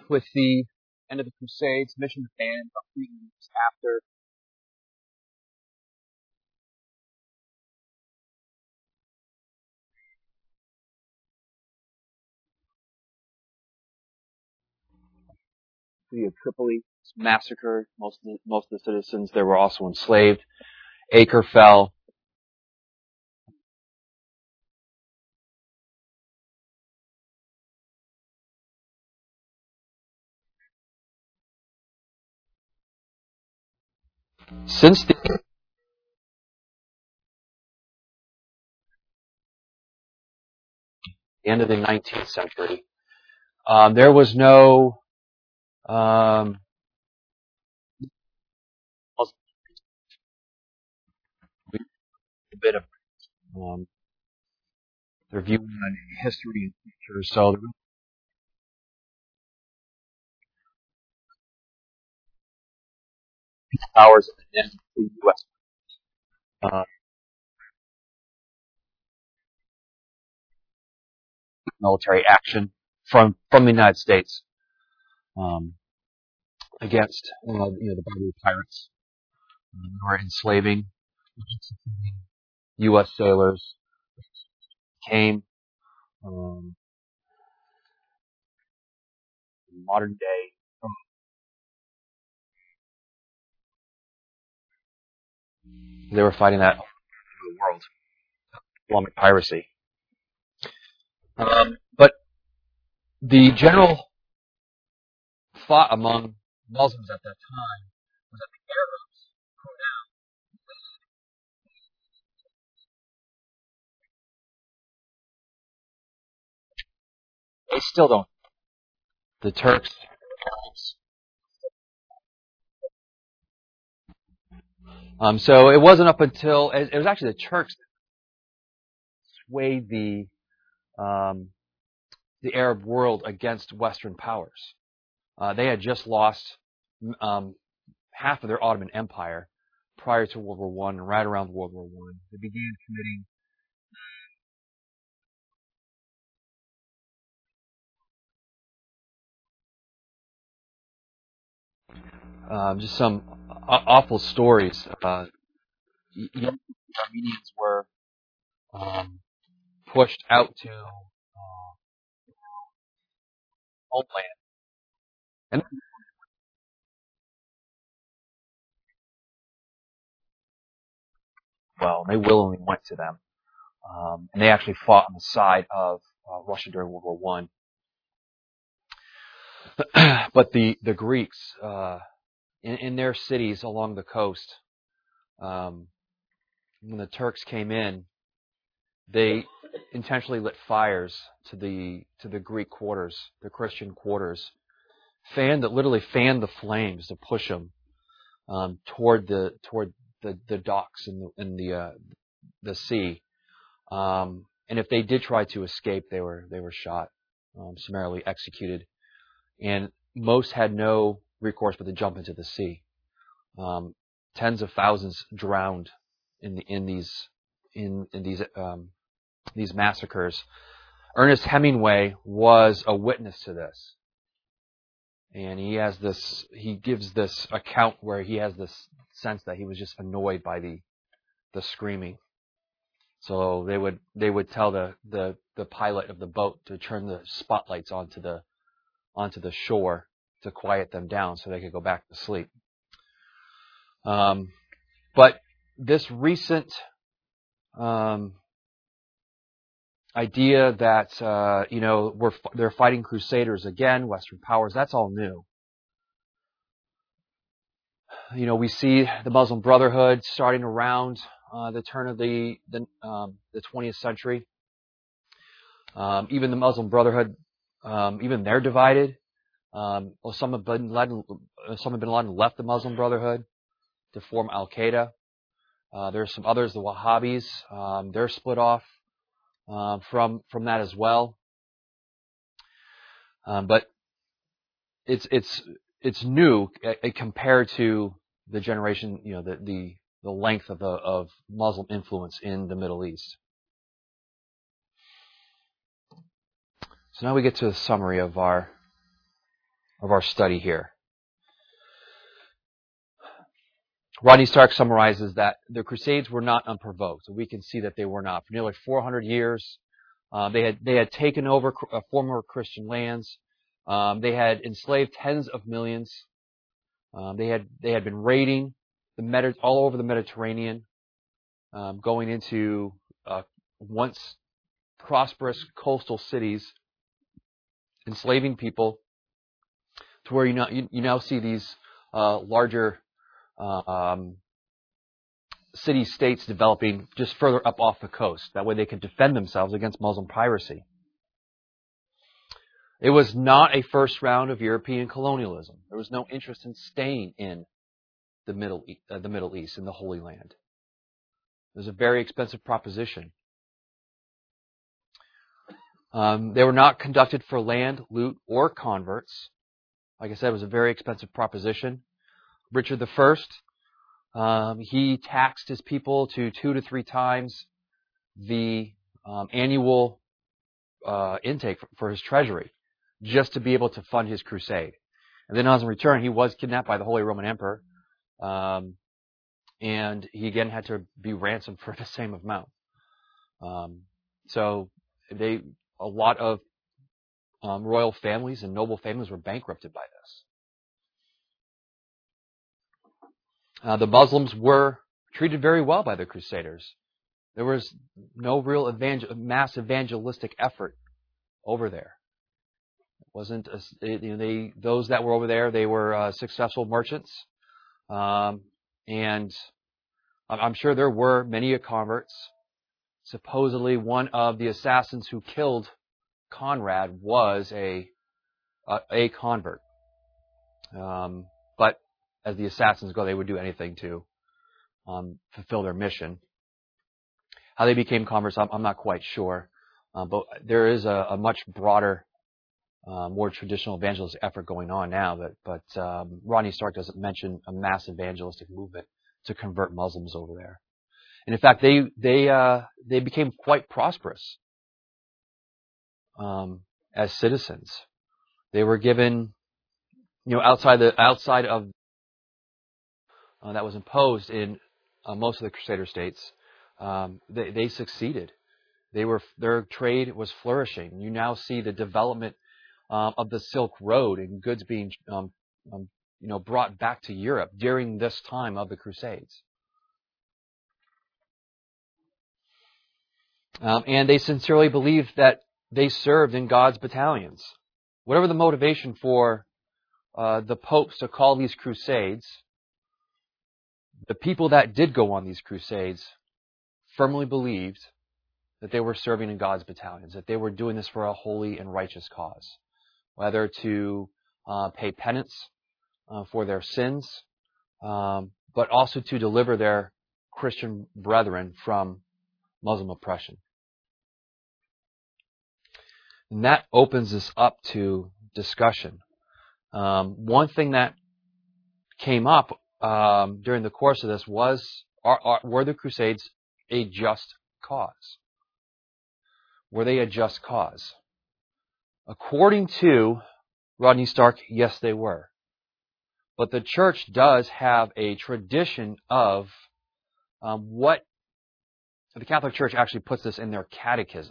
with the end of the Crusades, mission to ban about 3 years after. The city of Tripoli massacred most of the citizens. They were also enslaved. Acre fell. Since the end of the 19th century, there was no a bit of their view on history and culture. So the powers at the end of the U.S. Military action from the United States against the Barbary pirates who were enslaving U.S. sailors. Came modern day. They were fighting that all over the world, Islamic piracy. But the general thought among Muslims at that time was that the Arabs who now they still don't. The Turks. So it wasn't up until it was actually the Turks that swayed the Arab world against Western powers. They had just lost half of their Ottoman Empire prior to World War I, and right around World War I, they began committing just some awful stories. Young Armenians were pushed out to homeland, and they willingly went to them, and they actually fought on the side of Russia during World War I. But the Greeks in their cities along the coast, when the Turks came in, they intentionally lit fires to the Greek quarters, the Christian quarters, literally fanned the flames to push them toward the docks in the sea. And if they did try to escape, they were shot, summarily executed, and most had no recourse but to jump into the sea. Tens of thousands drowned in these massacres. Ernest Hemingway was a witness to this, and he gives this account where he has this sense that he was just annoyed by the screaming. So they would tell the pilot of the boat to turn the spotlights onto the shore to quiet them down so they could go back to sleep. But this recent idea that they're fighting crusaders again, Western powers, that's all new. We see the Muslim Brotherhood starting around the turn of the 20th century. Even the Muslim Brotherhood, even they're divided. Osama bin Laden left the Muslim Brotherhood to form Al Qaeda. There's some others, the Wahhabis. They're split off from that as well. But it's new compared to the generation, the length of Muslim influence in the Middle East. So now we get to a summary of our of our study here. Rodney Stark summarizes that the Crusades were not unprovoked. We can see that they were not. For nearly 400 years, they had taken over former Christian lands. They had enslaved tens of millions. They had been raiding all over the Mediterranean, going into once prosperous coastal cities, enslaving people, to where you now see these larger city-states developing just further up off the coast. That way they can defend themselves against Muslim piracy. It was not a first round of European colonialism. There was no interest in staying in the Middle East, in the Holy Land. It was a very expensive proposition. They were not conducted for land, loot, or converts. Like I said, it was a very expensive proposition. Richard I, he taxed his people to 2 to 3 times the annual intake for his treasury, just to be able to fund his crusade. And then on his return, he was kidnapped by the Holy Roman Emperor, and he again had to be ransomed for the same amount. So a lot of royal families and noble families were bankrupted by this. The Muslims were treated very well by the Crusaders. There was no real mass evangelistic effort over there. It wasn't those that were over there. They were successful merchants, and I'm sure there were many converts. Supposedly, one of the assassins who killed Conrad was a convert, but as the assassins go, they would do anything to fulfill their mission. How they became converts, I'm not quite sure. But there is a much broader, more traditional evangelistic effort going on now. But Rodney Stark doesn't mention a mass evangelistic movement to convert Muslims over there. And in fact, they became quite prosperous as citizens. They were given, outside of that was imposed in most of the Crusader states, they succeeded. Their trade was flourishing. You now see the development of the Silk Road and goods being brought back to Europe during this time of the Crusades. And they sincerely believed that they served in God's battalions. Whatever the motivation for the popes to call these crusades, the people that did go on these crusades firmly believed that they were serving in God's battalions, that they were doing this for a holy and righteous cause, whether to pay penance for their sins, but also to deliver their Christian brethren from Muslim oppression. And that opens us up to discussion. One thing that came up during the course of this was, were the Crusades a just cause? Were they a just cause? According to Rodney Stark, yes, they were. But the church does have a tradition of what the Catholic Church actually puts this in their catechism.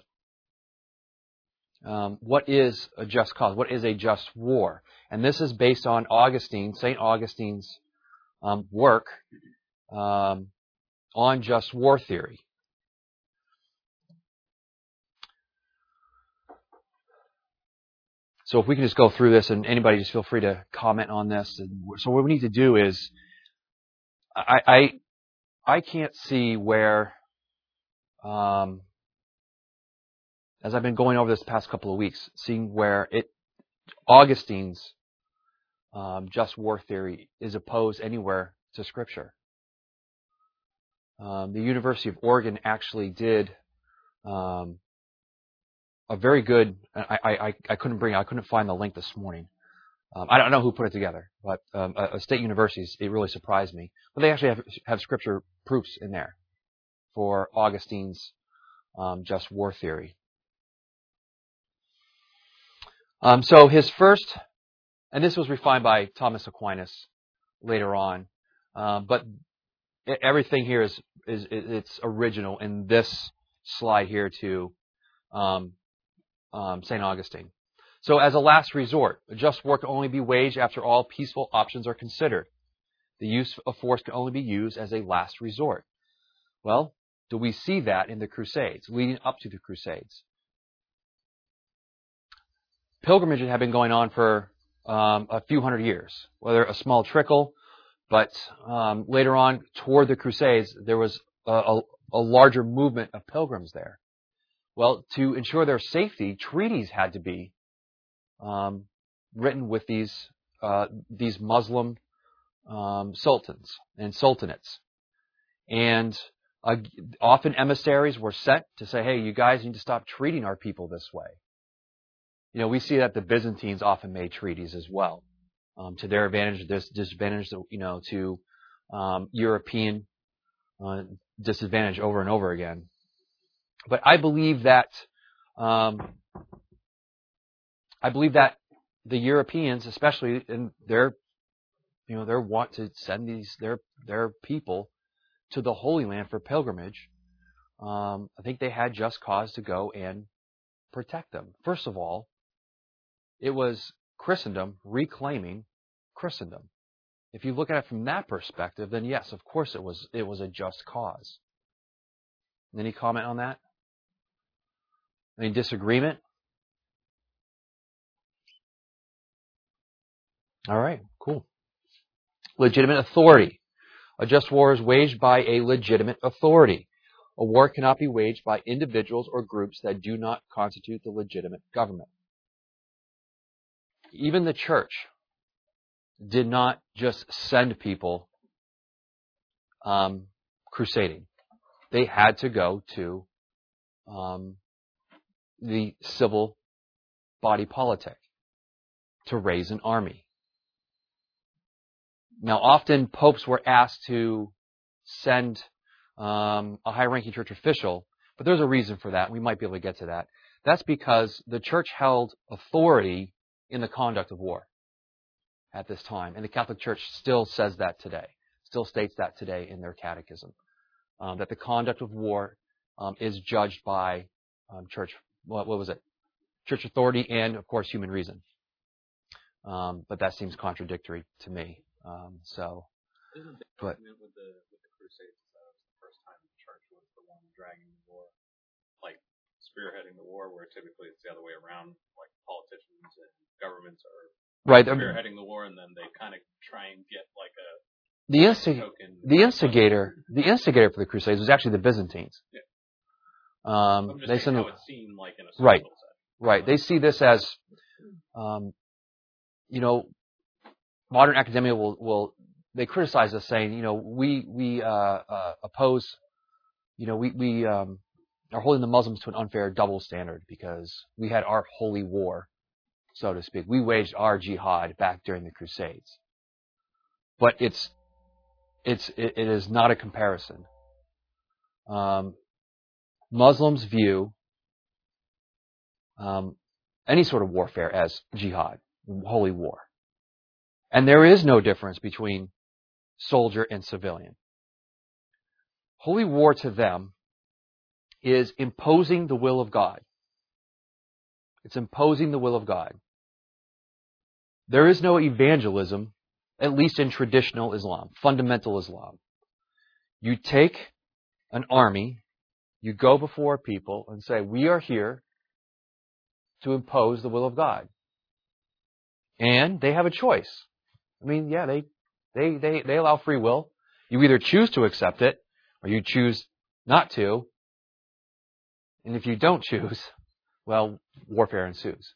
What is a just cause? What is a just war? And this is based on St. Augustine's work on just war theory. So if we can just go through this, and anybody just feel free to comment on this. So what we need to do is, I can't see where, as I've been going over this past couple of weeks, seeing where Augustine's just war theory is opposed anywhere to Scripture. The University of Oregon actually did a very good. I couldn't find the link this morning. I don't know who put it together, but a state university. It really surprised me. But they actually have Scripture proofs in there for Augustine's just war theory. So his first And this was refined by Thomas Aquinas later on. But everything here is it's original in this slide here to St. Augustine. So as a last resort, a just war can only be waged after all peaceful options are considered. The use of force can only be used as a last resort. Well, do we see that in the Crusades, leading up to the Crusades? Pilgrimages have been going on for a few hundred years, whether a small trickle, but later on, toward the Crusades, there was a larger movement of pilgrims there. Well, to ensure their safety, treaties had to be written with these Muslim sultans and sultanates. And often emissaries were sent to say, hey, you guys need to stop treating our people this way. You know, we see that the Byzantines often made treaties as well, to their advantage, disadvantage, you know, to European disadvantage over and over again. But I believe that the Europeans, especially in their want to send their people to the Holy Land for pilgrimage, I think they had just cause to go and protect them. First of all, it was Christendom reclaiming Christendom. If you look at it from that perspective, then yes, of course it was a just cause. Any comment on that? Any disagreement? All right, cool. Legitimate authority. A just war is waged by a legitimate authority. A war cannot be waged by individuals or groups that do not constitute the legitimate government. Even the church did not just send people crusading. They had to go to the civil body politic to raise an army. Now, often popes were asked to send a high-ranking church official, but there's a reason for that. We might be able to get to that. That's because the church held authority in the conduct of war at this time. And the Catholic Church still says that today, still states that today in their catechism, that the conduct of war is judged by church, what was it? Church authority and, of course, human reason. But that seems contradictory to me. Isn't the argument with the Crusades that it was the first time the church was the one dragging the war, like spearheading the war, where typically it's the other way around, like politicians and governments are spearheading the war, and then they kind of try and get like a the instigator for the Crusades was actually the Byzantines. Yeah. I'm just saying how it seemed like in a right, sense. Right. They see this as, modern academia they criticize us, saying, we oppose, we are holding the Muslims to an unfair double standard because we had our holy war, so to speak. We waged our jihad back during the Crusades, but it is not a comparison. Muslims view any sort of warfare as jihad, holy war. And there is no difference between soldier and civilian. Holy war to them is imposing the will of God. It's imposing the will of God. There is no evangelism, at least in traditional Islam, fundamental Islam. You take an army, you go before people and say, we are here to impose the will of God. And they have a choice. I mean, yeah, they allow free will. You either choose to accept it or you choose not to. And if you don't choose, well, warfare ensues.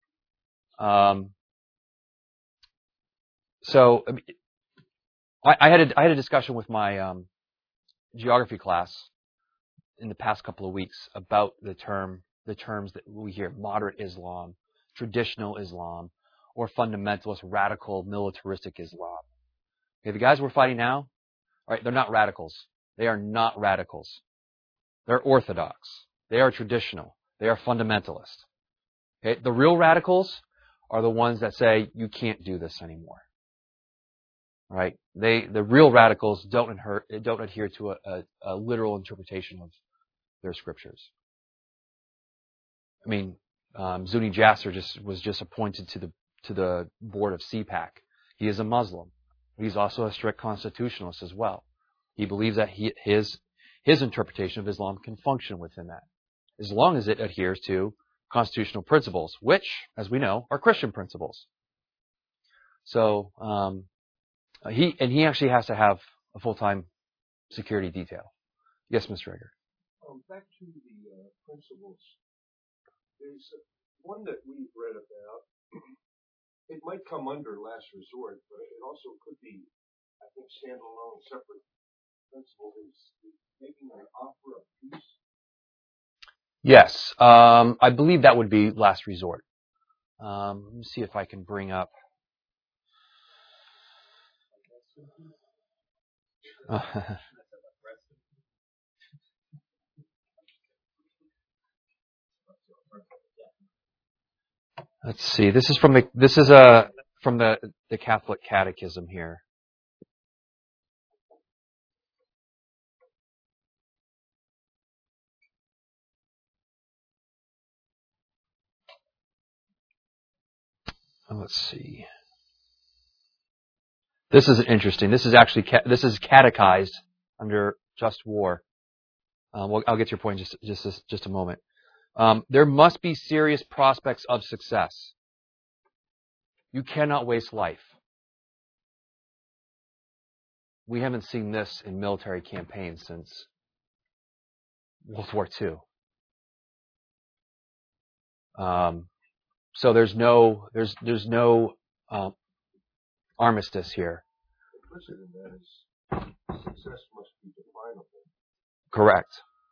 So I had a discussion with my geography class in the past couple of weeks about the terms that we hear: moderate Islam, traditional Islam, or fundamentalist, radical, militaristic Islam. Okay, the guys we're fighting now, all right, they're not radicals. They are not radicals. They're orthodox. They are traditional. They are fundamentalist. Okay, the real radicals are the ones that say you can't do this anymore. Right? The real radicals don't adhere to a literal interpretation of their scriptures. I mean, Zuni Jasser was just appointed to the board of CPAC. He is a Muslim. He's also a strict constitutionalist as well. He believes that his interpretation of Islam can function within that, as long as it adheres to constitutional principles, which, as we know, are Christian principles. So he actually has to have a full-time security detail. Yes, Mr. Egger. Back to the principles. There's one that we've read about. It might come under last resort, but it also could be, I think, standalone, separate principle is making an offer of peace. Yes, I believe that would be last resort. Let me see if I can bring up. Let's see. This is from the Catholic Catechism here. Let's see. This is interesting. This is catechized under just war. Well, I'll get to your point in just a moment. There must be serious prospects of success. You cannot waste life. We haven't seen this in military campaigns since World War II. So there's no armistice here. Implicit in that is success must be definable. Correct.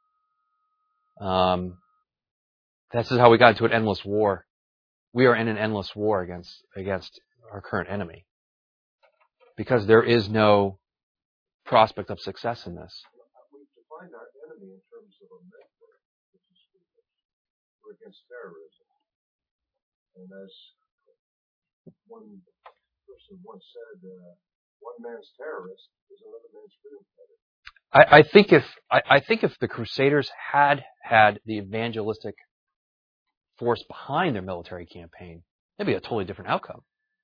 This is how we got into an endless war. We are in an endless war against our current enemy, because there is no prospect of success in this. We define our enemy in terms of a metaphor, which is we're against terrorism. And as one person once said, one man's terrorist is another man's freedom fighter. I think if the Crusaders had the evangelistic force behind their military campaign, it'd be a totally different outcome.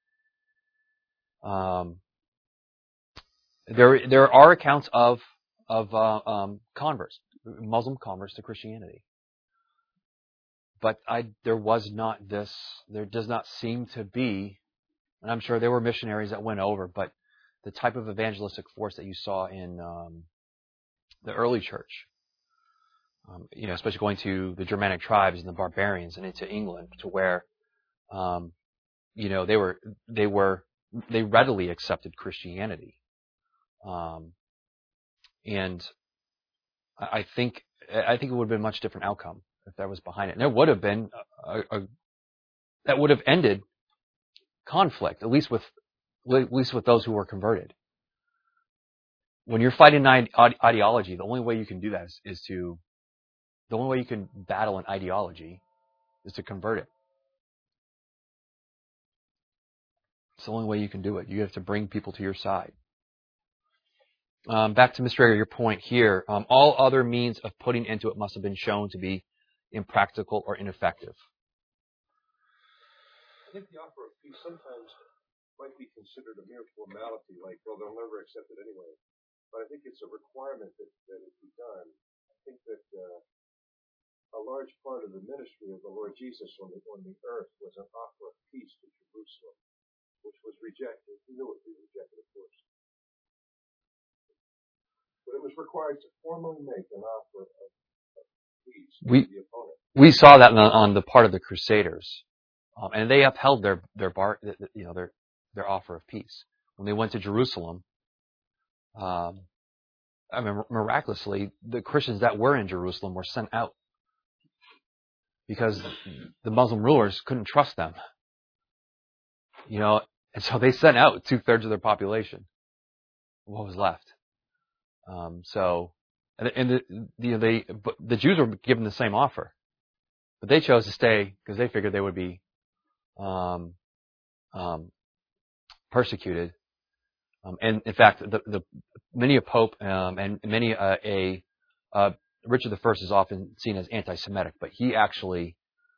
There are accounts of converts, Muslim converts to Christianity, but there was not this. There does not seem to be, and I'm sure there were missionaries that went over, but the type of evangelistic force that you saw in the early church, especially going to the Germanic tribes and the barbarians and into England, to where, they readily accepted Christianity. And I think it would have been a much different outcome if that was behind it. And there would have been that would have ended conflict, at least with those who were converted. When you're fighting ideology, the only way you can do that the only way you can battle an ideology is to convert it. It's the only way you can do it. You have to bring people to your side. Back to Mr. Egger, your point here. All other means of putting into it must have been shown to be impractical or ineffective. I think the offer of peace sometimes might be considered a mere formality, like, well, they'll never accept it anyway. But I think it's a requirement that it be done. I think that a large part of the ministry of the Lord Jesus on the earth was an offer of peace to Jerusalem, which was rejected. He knew it would be rejected, of course. But it was required to formally make an offer of peace to the opponent. We saw that on the part of the Crusaders, and they upheld their offer of peace when they went to Jerusalem. Miraculously, the Christians that were in Jerusalem were sent out because the Muslim rulers couldn't trust them. And so they sent out 2/3 of their population. What was left? The Jews were given the same offer, but they chose to stay because they figured they would be persecuted. And in fact, many a pope and many Richard I is often seen as anti-Semitic, but he actually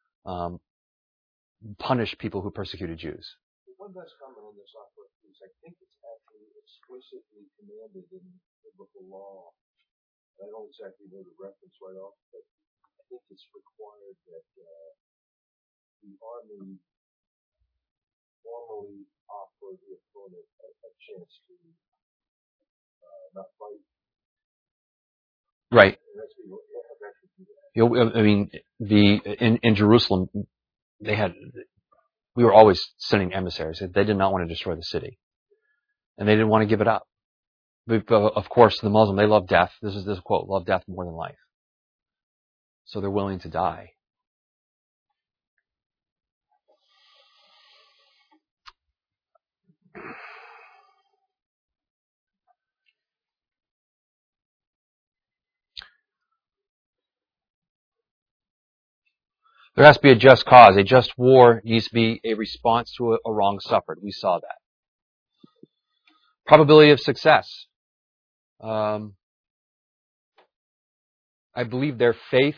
punished people who persecuted Jews. One last comment on this offer, please. I think it's actually explicitly commanded in biblical law. I don't exactly know the reference right off, but I think it's required that the army formally offer the opponent a chance to not fight. Right. And that's legal. Yeah, that should do that. I mean, in Jerusalem, we were always sending emissaries. They did not want to destroy the city, and they didn't want to give it up. But of course, the Muslim, they love death. This is this quote: "Love death more than life." So they're willing to die. There has to be a just cause. A just war needs to be a response to a wrong suffered. We saw that. Probability of success. I believe their faith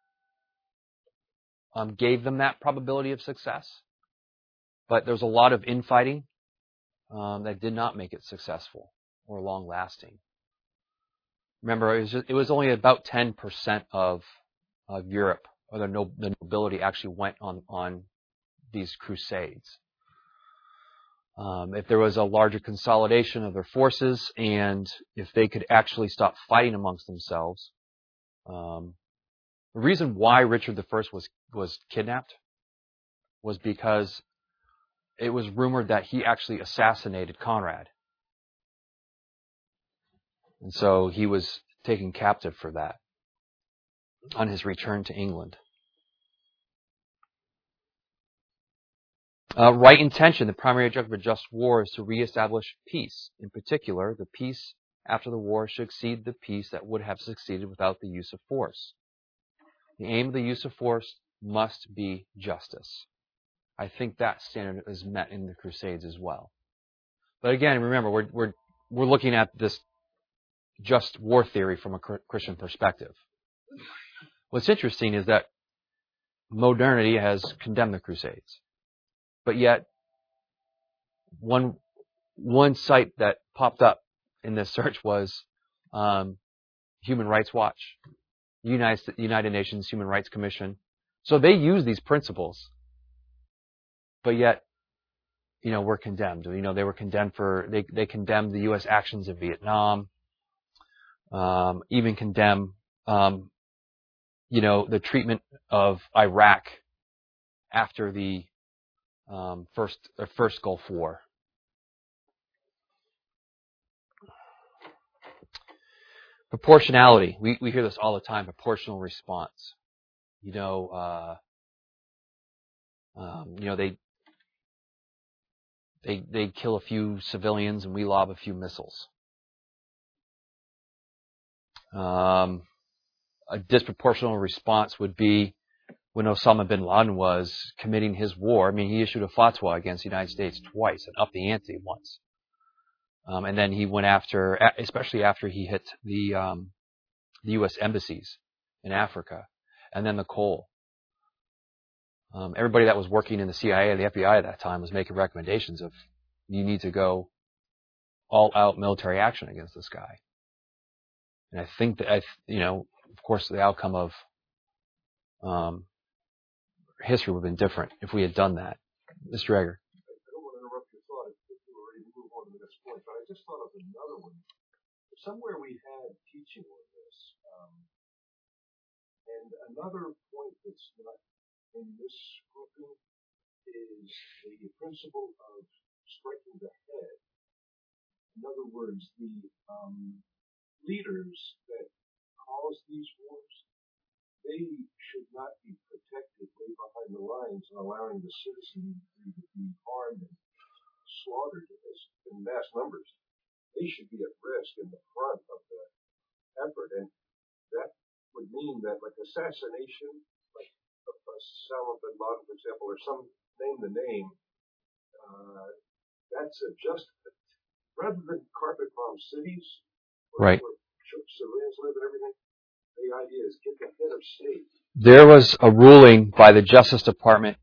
gave them that probability of success. But there's a lot of infighting that did not make it successful or long-lasting. Remember, it was only about 10% of Europe, or the nobility actually went on these crusades. If there was a larger consolidation of their forces, and if they could actually stop fighting amongst themselves, the reason why Richard I was kidnapped was because it was rumored that he actually assassinated Conrad. And so he was taken captive for that on his return to England. Right intention, the primary objective of a just war is to reestablish peace. In particular, the peace after the war should exceed the peace that would have succeeded without the use of force. The aim of the use of force must be justice. I think that standard is met in the Crusades as well. But again, remember, we're looking at this just war theory from a Christian perspective. What's interesting is that modernity has condemned the Crusades. But yet, one site that popped up in this search was Human Rights Watch, United Nations Human Rights Commission. So they use these principles, but yet, we're condemned. They were condemned they condemned the U.S. actions in Vietnam, even condemn, the treatment of Iraq after the first Gulf War. Proportionality. We hear this all the time. Proportional response. They kill a few civilians and we lob a few missiles. A disproportional response would be when Osama bin Laden was committing his war. I mean, he issued a fatwa against the United States twice and upped the ante once. And then he went after, especially after he hit the U.S. embassies in Africa, and then the coal. Everybody that was working in the CIA and the FBI at that time was making recommendations of, you need to go all-out military action against this guy. And I think that, of course, the outcome of history would have been different if we had done that. Mr. Egger. I don't want to interrupt your thought if you were ready to move on to the next point, but I just thought of another one. Somewhere we had teaching on this, and another point that's not in this grouping is the principle of striking the head. In other words, the leaders that cause these wars, they should not be protected way behind the lines and allowing the citizenry to be harmed and slaughtered in mass numbers. They should be at risk in the front of the effort, and that would mean that, like assassination, like Osama bin Laden, for example, or name the name, that's just rather than carpet bomb cities Right. where civilians live and everything. The idea is get the head of state. There was a ruling by the Justice Department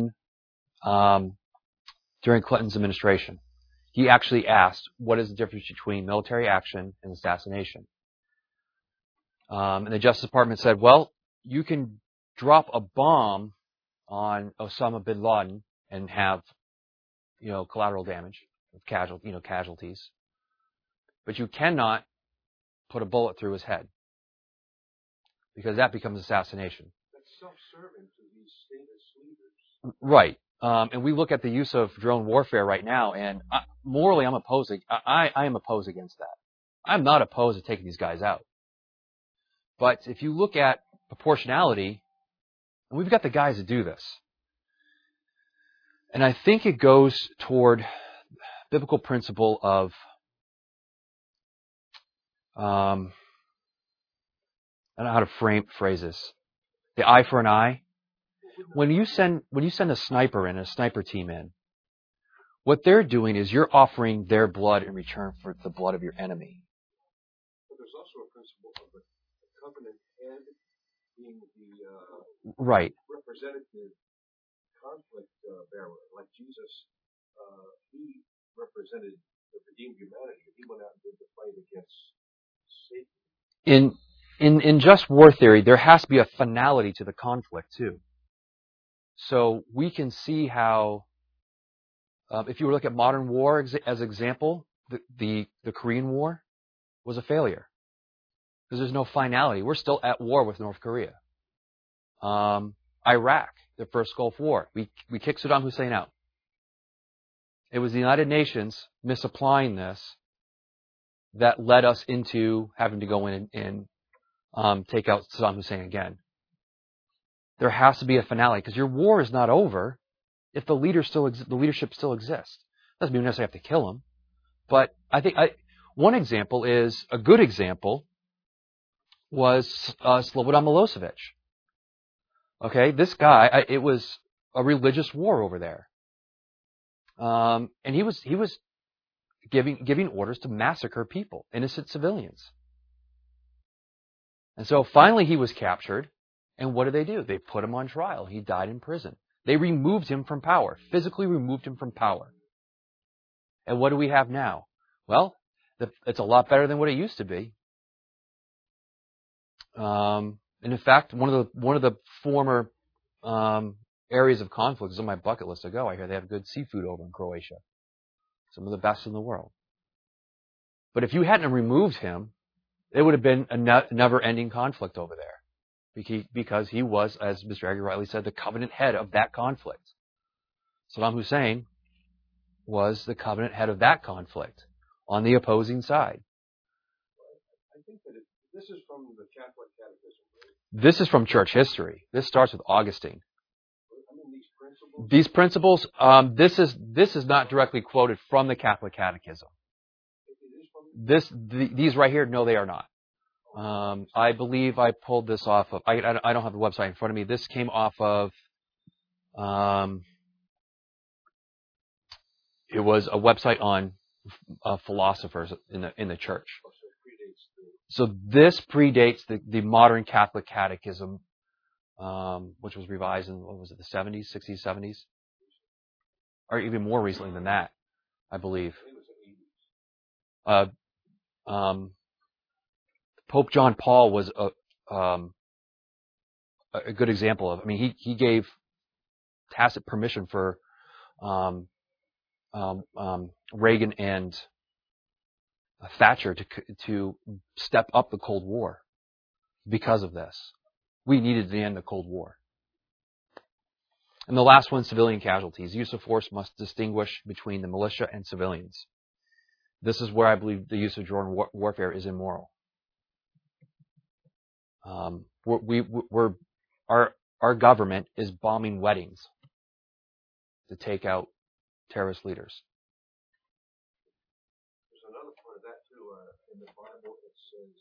during Clinton's administration. He actually asked, what is the difference between military action and assassination? And the Justice Department said, well, you can drop a bomb on Osama bin Laden and have, collateral damage, casualties. But you cannot put a bullet through his head, because that becomes assassination. That's self-serving to these statist leaders. Right. And we look at the use of drone warfare right now, and morally I'm opposing. I am opposed against that. I'm not opposed to taking these guys out. But if you look at proportionality, and we've got the guys to do this. And I think it goes toward biblical principle of I don't know how to phrase this. The eye for an eye. When you send a sniper in, a sniper team in, what they're doing is you're offering their blood in return for the blood of your enemy. But there's also a principle of the covenant head being the right. representative conflict bearer. Like Jesus, he represented the redeemed humanity. He went out and did the fight against Satan. In just war theory, there has to be a finality to the conflict too. So we can see how, if you were to look at modern war as example, the Korean War was a failure because there's no finality. We're still at war with North Korea. Iraq, the first Gulf War, we kicked Saddam Hussein out. It was the United Nations misapplying this that led us into having to go in and take out Saddam Hussein again. There has to be a finale because your war is not over if the leadership still exists. Doesn't mean you necessarily have to kill him, but I think one example is a good example was Slobodan Milosevic. Okay, this guy, it was a religious war over there, and he was giving orders to massacre people, innocent civilians. And so finally he was captured. And what did? They put him on trial. He died in prison. They removed him from power, physically removed him from power. And what do we have now? Well, it's a lot better than what it used to be. And in fact, one of the former areas of conflict is on my bucket list to go. I hear they have good seafood over in Croatia, some of the best in the world. But if you hadn't removed him, it would have been a never-ending conflict over there. Because he was, as Mr. Aggie rightly said, the covenant head of that conflict. Saddam Hussein was the covenant head of that conflict on the opposing side. I think that this is from the Catholic Catechism, right? This is from church history. This starts with Augustine. I mean, these principles. This is not directly quoted from the Catholic Catechism. It is from. These right here, no, they are not. I believe I pulled this off of. I don't have the website in front of me. This came off of. It was a website on philosophers in the church. So this predates the modern Catholic Catechism, which was revised in what was it, the 70s, 60s, 70s, or even more recently than that, I believe. Pope John Paul was a good example of. I mean, he gave tacit permission for Reagan and Thatcher to step up the Cold War because of this. We needed to end the Cold War. And the last one, civilian casualties. Use of force must distinguish between the militia and civilians. This is where I believe the use of drone warfare is immoral. Our government is bombing weddings to take out terrorist leaders. There's another part of that too. In the Bible, it says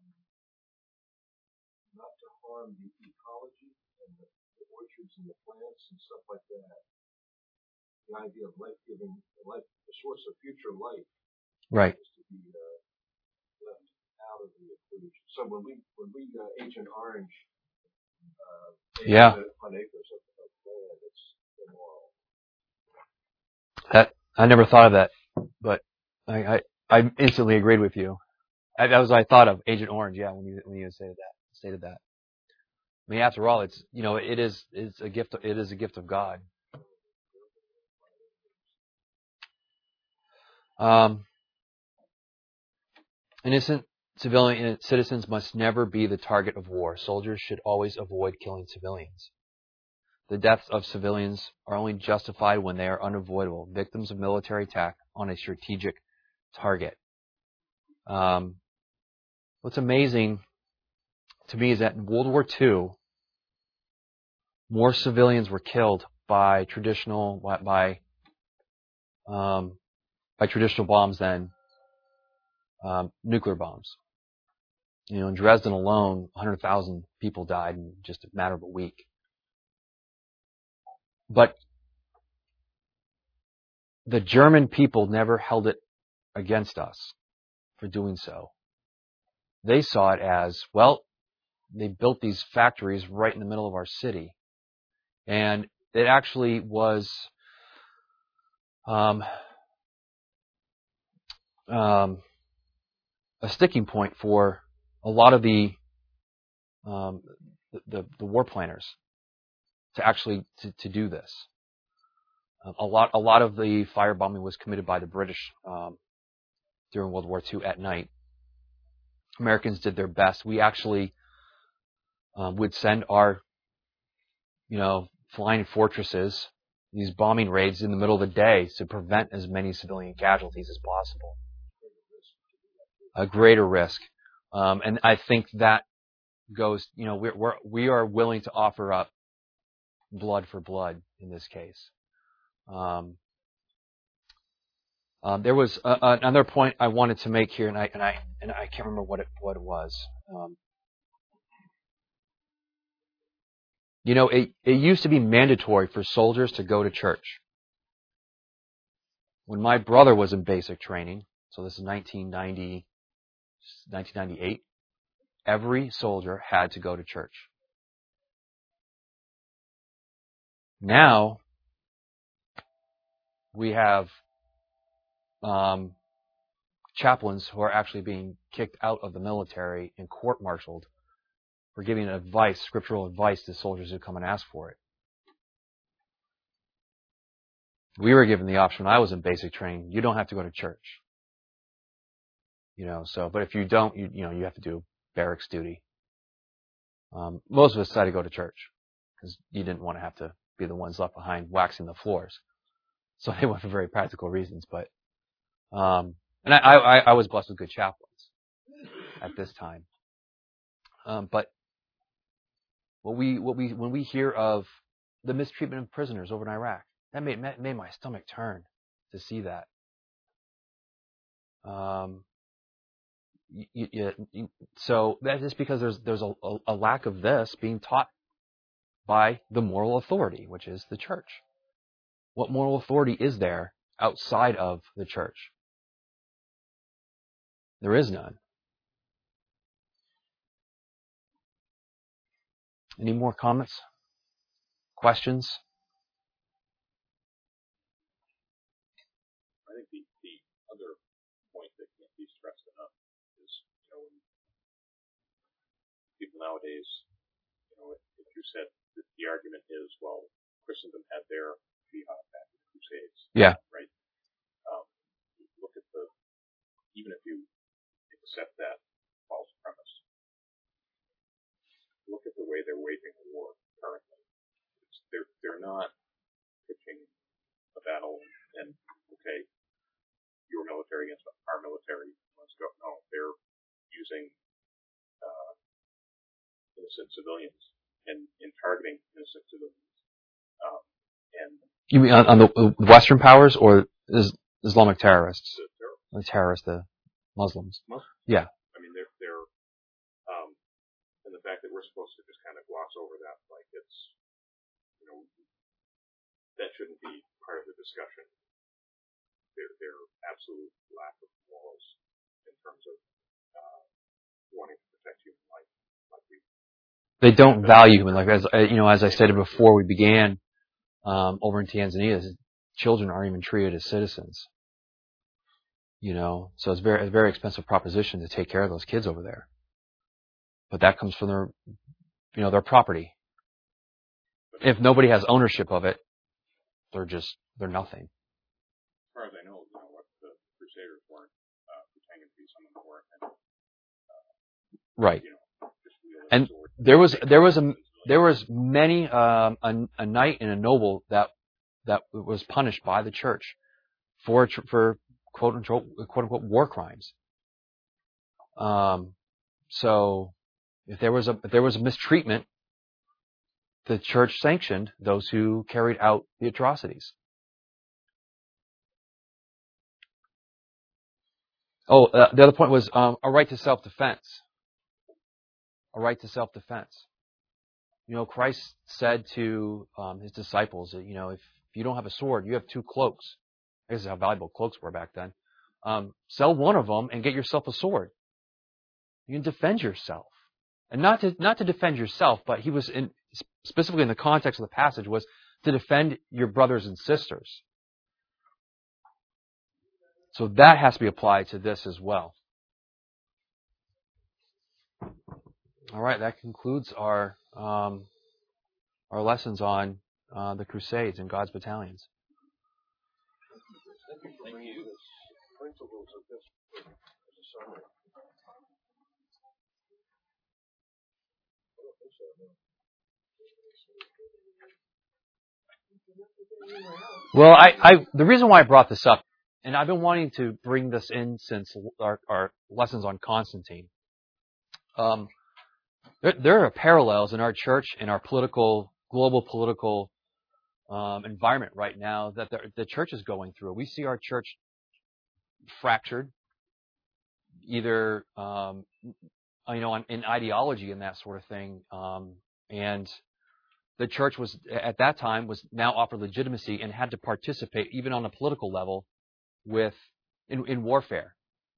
not to harm the ecology and the orchards and the plants and stuff like that. the idea of life-giving, the source of future life, Right. is to be left out of the equation. So when we Agent Orange, Yeah. on acres of land, it's immoral. I never thought of that, but I instantly agreed with you. That was what I thought of, Agent Orange. Yeah, when you stated that. I mean, after all, it's a gift. It is a gift of God. Innocent civilian citizens must never be the target of war. Soldiers should always avoid killing civilians. The deaths of civilians are only justified when they are unavoidable, victims of military attack on a strategic target. What's amazing to me is that in World War II, more civilians were killed by traditional bombs than nuclear bombs. In Dresden alone, 100,000 people died in just a matter of a week. But the German people never held it against us for doing so. They saw it as, well, they built these factories right in the middle of our city. And it actually was a sticking point for a lot of the war planners to actually to do this. A lot of the firebombing was committed by the British during World War II at night. Americans did their best. We actually would send our, flying fortresses, these bombing raids in the middle of the day to prevent as many civilian casualties as possible. A greater risk, and I think that goes. We are willing to offer up blood for blood in this case. There was another point I wanted to make here, and I can't remember what it was. It used to be mandatory for soldiers to go to church. When my brother was in basic training, so this is 1998, every soldier had to go to church. Now, we have chaplains who are actually being kicked out of the military and court-martialed for giving scriptural advice to soldiers who come and ask for it. We were given the option when I was in basic training, you don't have to go to church. But if you don't, you have to do barracks duty. Most of us decided to go to church because you didn't want to have to be the ones left behind waxing the floors. So they went for very practical reasons, but and I was blessed with good chaplains at this time. But when we hear of the mistreatment of prisoners over in Iraq, that made my stomach turn to see that. So that is because there's a lack of this being taught by the moral authority, which is the church. What moral authority is there outside of the church? There is none. Any more comments? Questions? I think the other point that can't be stressed enough is, people nowadays, if you said that the argument is, well, Christendom had their jihad back in the Crusades. Yeah. Right? Look at even if you accept that false premise, look at the way they're waging the war currently. They're not pitching a battle and, okay, your military against our military, let's go. No, they're using innocent civilians and targeting innocent civilians. You mean on the Western powers or Islamic terrorists? The terrorists, the Muslims. Yeah. I mean, they're and the fact that we're supposed to just kind of gloss over that, like it's, that shouldn't be part of the discussion, their absolute lack of morals in terms of wanting to protect human life, like we. They don't value human life. As I stated before we began, over in Tanzania, children aren't even treated as citizens. So it's a very expensive proposition to take care of those kids over there. But that comes from their property. If nobody has ownership of it, they're nothing. As far as I know, what the Crusaders weren't pretending to be someone who weren't. Right. And there was many a knight and a noble that was punished by the church for quote unquote war crimes. So if there was a mistreatment, the church sanctioned those who carried out the atrocities. The other point was a right to self-defense. A right to self-defense. Christ said to his disciples that, if you don't have a sword, you have 2 cloaks. I guess how valuable cloaks were back then. Sell one of them and get yourself a sword. You can defend yourself. And not to defend yourself, but he was specifically in the context of the passage was to defend your brothers and sisters. So that has to be applied to this as well. All right, that concludes our lessons on the Crusades and God's battalions. Thank you for bringing the principles of this as a summary. I don't think so, no. Well, the reason why I brought this up, and I've been wanting to bring this in since our lessons on Constantine. There are parallels in our church and our global political environment right now that the church is going through. We see our church fractured, either in ideology and that sort of thing, and the church was at that time was now offered legitimacy and had to participate even on a political level in warfare.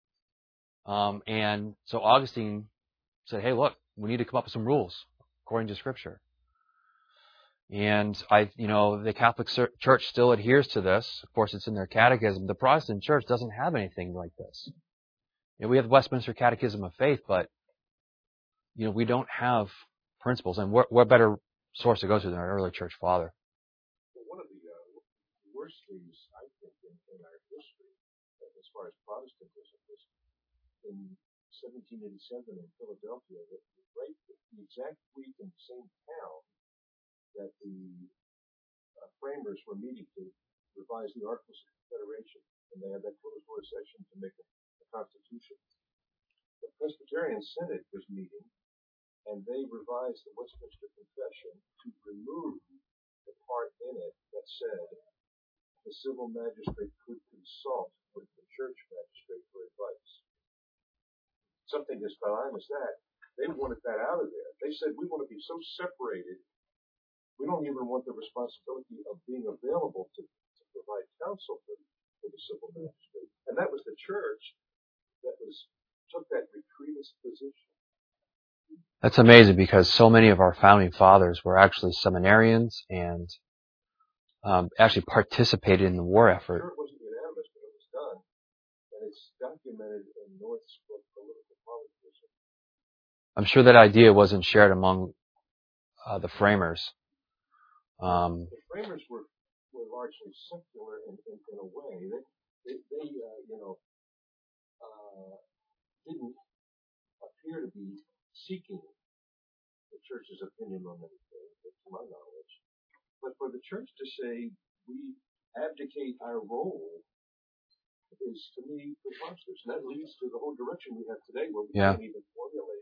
And so Augustine said, "Hey, look, we need to come up with some rules according to Scripture." And the Catholic Church still adheres to this. Of course, it's in their catechism. The Protestant Church doesn't have anything like this. We have the Westminster Catechism of Faith, but we don't have principles. And what better source to go to than our early church father? Well, one of the worst things I think in our history, as far as Protestantism, was in 1787 in Philadelphia, the exact week in the same town that the framers were meeting to revise the Articles of Confederation, and they had that closed door session to make a constitution. The Presbyterian Synod was meeting, and they revised the Westminster Confession to remove the part in it that said the civil magistrate could consult with the church magistrate for advice. Something as benign as that, they wanted that out of there. They said, we want to be so separated, we don't even want the responsibility of being available to provide counsel for the civil magistrate. And that was the church that took that retreatist position. That's amazing because so many of our founding fathers were actually seminarians and actually participated in the war effort. Sure, it wasn't unanimous, but it was done. And it's documented in North's book, Political Politism. I'm sure that idea wasn't shared among the framers. The framers were largely secular in a way. They didn't appear to be seeking the church's opinion on anything, to my knowledge. But for the church to say we abdicate our role is, to me, preposterous. And that leads to the whole direction we have today, where we can't even formulate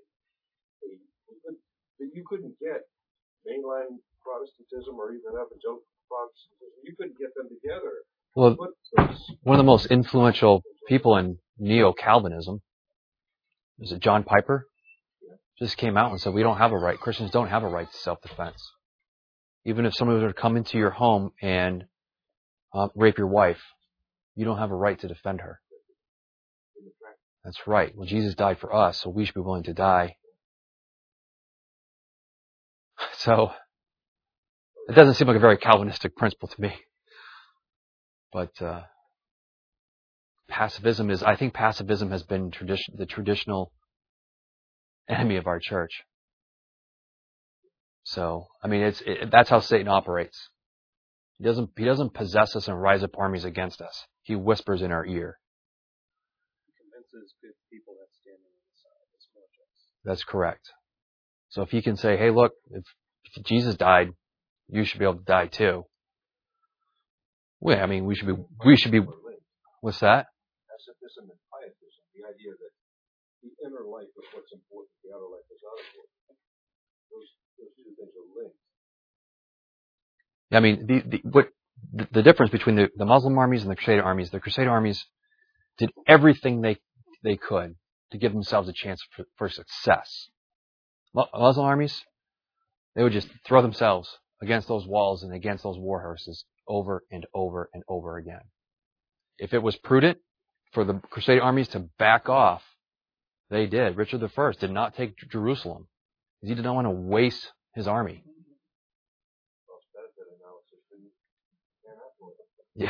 you couldn't get mainline Protestantism or even evangelical Protestantism. You couldn't get them together. Well, one of the most influential people in neo-Calvinism, is it John Piper? Just came out and said, Christians don't have a right to self-defense. Even if somebody were to come into your home and rape your wife, you don't have a right to defend her. That's right. Well, Jesus died for us, so we should be willing to die. So, it doesn't seem like a very Calvinistic principle to me. But I think pacifism has been the traditional enemy of our church. So, I mean, that's how Satan operates. He doesn't possess us and rise up armies against us. He whispers in our ear. He convinces good people that stand on the side as much as. That's correct. So if he can say, hey, look, if Jesus died, you should be able to die too. Well, I mean, we should be, what's that? Pacifism and pietism, the idea that the inner life is what's important, the outer life is not important. Those two things are linked. I mean, the difference between the Muslim armies and the Crusader armies did everything they could to give themselves a chance for success. Muslim armies, they would just throw themselves against those walls and against those war horses over and over and over again. If it was prudent for the Crusader armies to back off, they did. Richard I did not take Jerusalem because he did not want to waste his army. Yeah.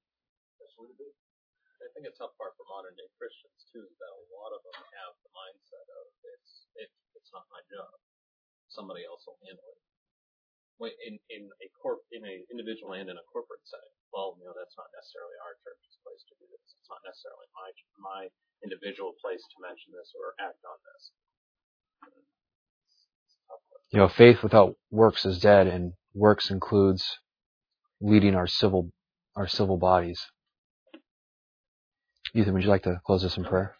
I think a tough part for modern day Christians too is that a lot of them have the mindset of it's not my job. Somebody else will handle it. In an individual and in a corporate setting, well, that's not necessarily our church's place to do this. It's not necessarily my individual place to mention this or act on this. Faith without works is dead, and works includes leading our civil bodies. Ethan, would you like to close this in prayer?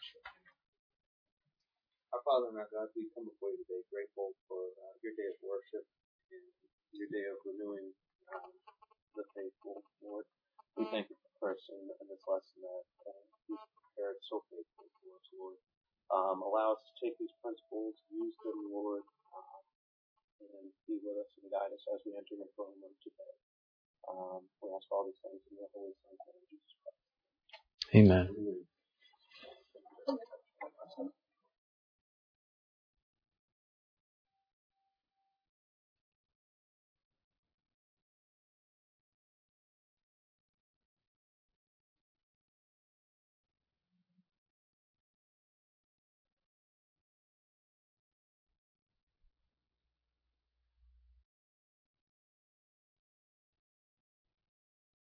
Our Father and our God, we come before you today grateful for your day of worship and your day of renewing the faithful, Lord. We thank you for person in this lesson that you've prepared so faithfully for us, Lord. Allow us to take these principles, use them, Lord, and be with us and guide us as we enter the throne room today. We ask all these things in your holy Son, Jesus Christ. Amen.